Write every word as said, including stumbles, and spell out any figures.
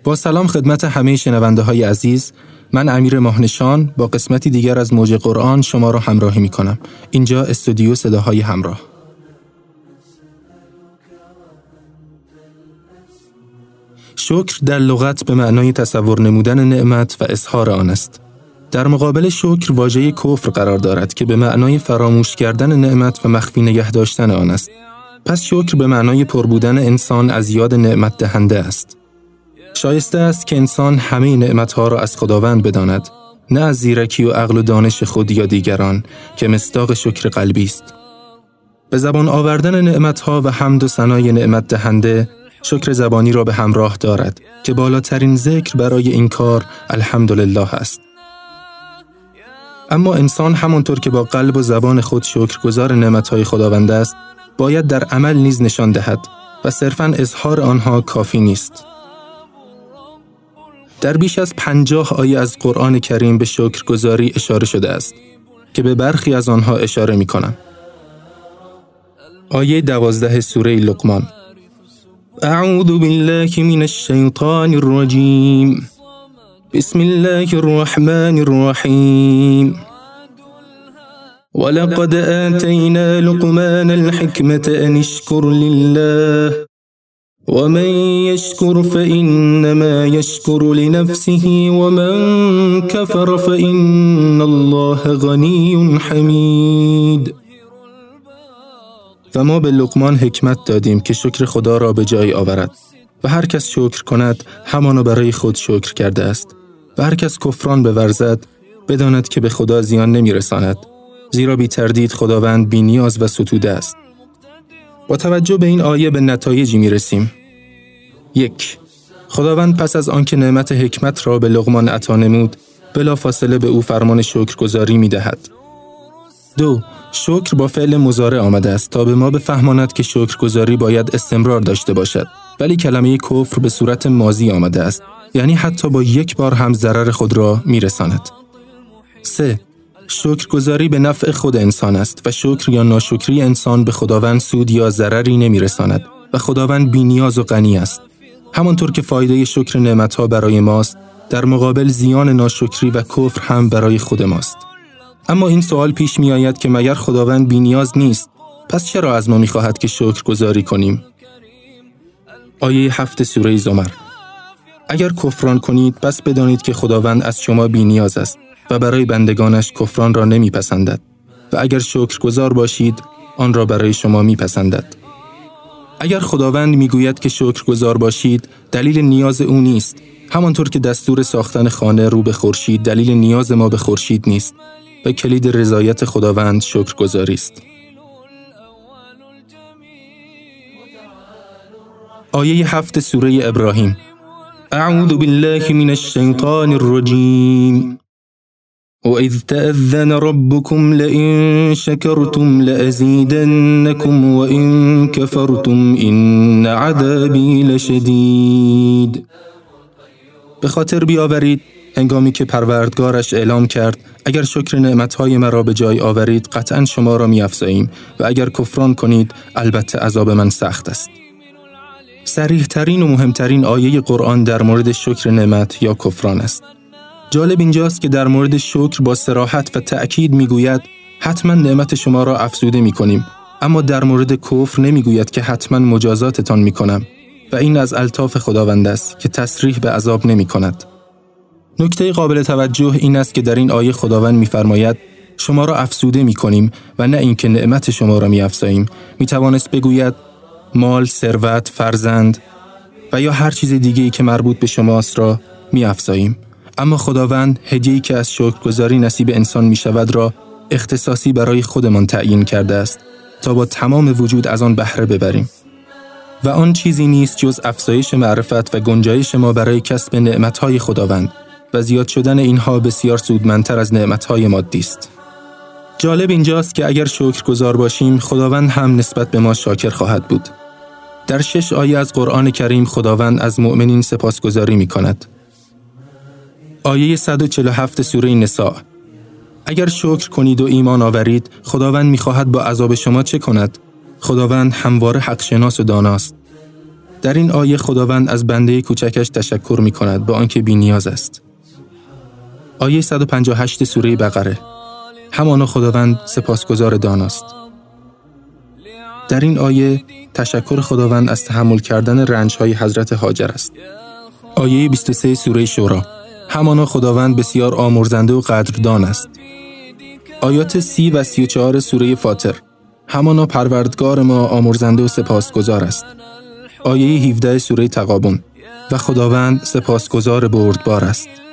با سلام خدمت همه شنونده های عزیز، من امیر ماهنشان با قسمتی دیگر از موج قرآن شما را همراهی می کنم. اینجا استودیو صداهای همراه. شکر در لغت به معنای تصور نمودن نعمت و اظهار آن است. در مقابل شکر واژه کفر قرار دارد که به معنای فراموش کردن نعمت و مخفی نگه داشتن آن است. پس شکر به معنای پر بودن انسان از یاد نعمت دهنده است. شایسته است که انسان همه نعمتها را از خداوند بداند، نه از زیرکی و عقل و دانش خود یا دیگران که مصداق شکر قلبی است. به زبان آوردن نعمتها و حمد و ثنای نعمت دهنده شکر زبانی را به همراه دارد که بالاترین ذکر برای این کار الحمدلله است. اما انسان همانطور که با قلب و زبان خود شکرگزار نعمتهای خداوند است، باید در عمل نیز نشان دهد و صرفاً اظهار آنها کافی نیست. در بیش از پنجاه آیه از قرآن کریم به شکرگزاری اشاره شده است که به برخی از آنها اشاره می کنم. آیه دوازده سوره لقمان: اعوذ بالله من الشیطان الرجیم بسم الله الرحمن الرحیم ولقد آتینا لقمان الحکمة ان اشکر لله ومن يشكر فإنما يشكر لنفسه ومن كفر فإن الله غني حمید. و ما به لقمان حکمت دادیم که شکر خدا را به جای آورد و هر کس شکر کند همانا برای خود شکر کرده است و هر کس کفران بورزد بداند که به خدا زیان نمی رساند، زیرا بی تردید خداوند بی نیاز و ستوده است. با توجه به این آیه به نتایجی می رسیم. یک، خداوند پس از آنکه نعمت حکمت را به لقمان عطا نمود، بلافاصله به او فرمان شکرگزاری می دهد. دو، شکر با فعل مضارع آمده است تا به ما بفهماند که شکرگزاری باید استمرار داشته باشد، ولی کلمه کفر به صورت ماضی آمده است، یعنی حتی با یک بار هم ضرر خود را می رساند. سه، شکرگزاری به نفع خود انسان است و شکر یا ناشکری انسان به خداوند سود یا ضرری نمی رساند و خداوند بی نیاز و غنی است. همانطور که فایده شکر نعمتها برای ماست، در مقابل زیان ناشکری و کفر هم برای خود ماست. اما این سوال پیش می آید که مگر خداوند بی نیاز نیست؟ پس چرا از ما می خواهد که شکرگزاری کنیم؟ آیه هفت سوره زمر: اگر کفران کنید پس بدانید که خداوند از شما بی نیاز است و برای بندگانش کفران را نمی پسندد و اگر شکرگزار باشید آن را برای شما می پسندد. اگر خداوند می گوید که شکرگزار باشید دلیل نیاز او نیست، همانطور که دستور ساختن خانه رو به خورشید دلیل نیاز ما به خورشید نیست و کلید رضایت خداوند شکرگزاری است. آیه هفت سوره ابراهیم: اعوذ بالله من الشیطان الرجیم وَإِذْ تَأَذَّنَ رَبُّكُمْ لَئِن شَكَرْتُمْ لَأَزِيدَنَّكُمْ وَإِن كَفَرْتُمْ إِنَّ عَذَابِي لَشَدِيدٌ. به خاطر بیاورید هنگامی که پروردگارش اعلام کرد اگر شکر نعمتهای مرا به جای آورید قطعاً شما را می‌افزاییم و اگر کفران کنید البته عذاب من سخت است. صریح ترین و مهمترین آیه قرآن در مورد شکر نعمت یا کفران است. جالب اینجاست که در مورد شکر با صراحت و تأکید میگوید حتما نعمت شما را افزوده میکنیم، اما در مورد کفر نمیگوید که حتما مجازاتتان میکنم و این از الطاف خداوند است که تصریح به عذاب نمی کند. نکته قابل توجه این است که در این آیه خداوند میفرماید شما را افزوده میکنیم و نه اینکه نعمت شما را میافزاییم. میتوانست بگوید مال، ثروت، فرزند و یا هر چیز دیگه‌ای که مربوط به شماست را میافزاییم. اما خداوند هدیه‌ای که از شکرگزاری نصیب انسان می شود را اختصاصی برای خودمان تعیین کرده است تا با تمام وجود از آن بهره ببریم و آن چیزی نیست جز افزایش معرفت و گنجایش ما برای کسب نعمتهای خداوند و زیاد شدن اینها بسیار سودمندتر از نعمتهای مادی است. جالب اینجاست که اگر شکرگزار باشیم خداوند هم نسبت به ما شاکر خواهد بود. در شش آیه از قرآن کریم خداوند از مؤمنین سپاسگزاری می کند. آیه صد و چهل و هفت سوره نساء: اگر شکر کنید و ایمان آورید خداوند می‌خواهد با عذاب شما چه کند؟ خداوند همواره حق شناس و داناست. در این آیه خداوند از بنده کوچکش تشکر می کند با آنکه بی نیاز است. آیه صد و پنجاه و هشت سوره بقره. همانا خداوند سپاسگزار داناست. در این آیه تشکر خداوند از تحمل کردن رنج‌های حضرت هاجر است. آیه بیست و سه سوره شورا. همانا خداوند بسیار آمرزنده و قدردان است. آیات سی و سی و چهار سوره فاطر. همانا پروردگار ما آمرزنده و سپاسگزار است. آیه هفده سوره تغابن. و خداوند سپاسگزار بردبار است.